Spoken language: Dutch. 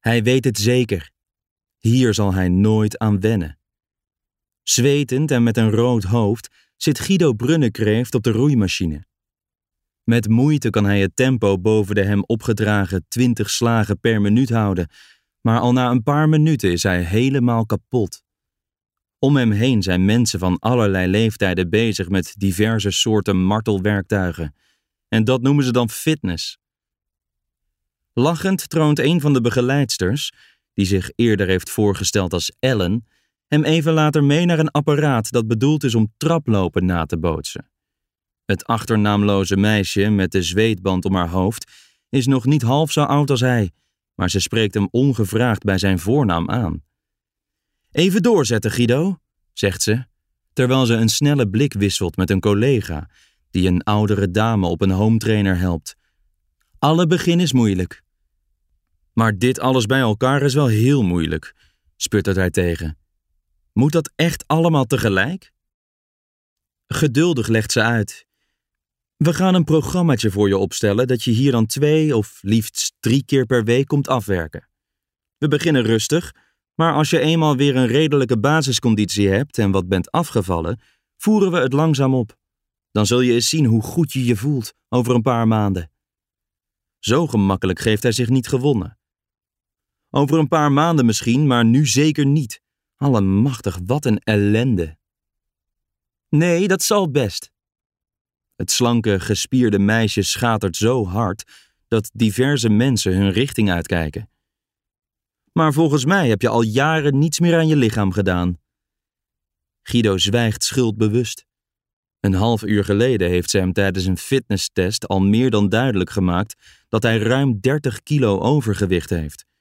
Hij weet het zeker. Hier zal hij nooit aan wennen. Zwetend en met een rood hoofd zit Guido Brunnekreeft op de roeimachine. Met moeite kan hij het tempo boven de hem opgedragen 20 slagen per minuut houden, maar al na een paar minuten is hij helemaal kapot. Om hem heen zijn mensen van allerlei leeftijden bezig met diverse soorten martelwerktuigen. En dat noemen ze dan fitness. Lachend troont een van de begeleidsters, die zich eerder heeft voorgesteld als Ellen, hem even later mee naar een apparaat dat bedoeld is om traplopen na te bootsen. Het achternaamloze meisje met de zweetband om haar hoofd is nog niet half zo oud als hij, maar ze spreekt hem ongevraagd bij zijn voornaam aan. Even doorzetten, Guido, zegt ze, terwijl ze een snelle blik wisselt met een collega, die een oudere dame op een hometrainer helpt. Alle begin is moeilijk. Maar dit alles bij elkaar is wel heel moeilijk, sputtert hij tegen. Moet dat echt allemaal tegelijk? Geduldig legt ze uit. We gaan een programmaatje voor je opstellen dat je hier dan 2 of liefst 3 keer per week komt afwerken. We beginnen rustig, maar als je eenmaal weer een redelijke basisconditie hebt en wat bent afgevallen, voeren we het langzaam op. Dan zul je eens zien hoe goed je je voelt over een paar maanden. Zo gemakkelijk geeft hij zich niet gewonnen. Over een paar maanden misschien, maar nu zeker niet. Allemachtig, wat een ellende. Nee, dat zal best. Het slanke, gespierde meisje schatert zo hard dat diverse mensen hun richting uitkijken. Maar volgens mij heb je al jaren niets meer aan je lichaam gedaan. Guido zwijgt schuldbewust. Een half uur geleden heeft ze hem tijdens een fitnesstest al meer dan duidelijk gemaakt dat hij ruim 30 kilo overgewicht heeft.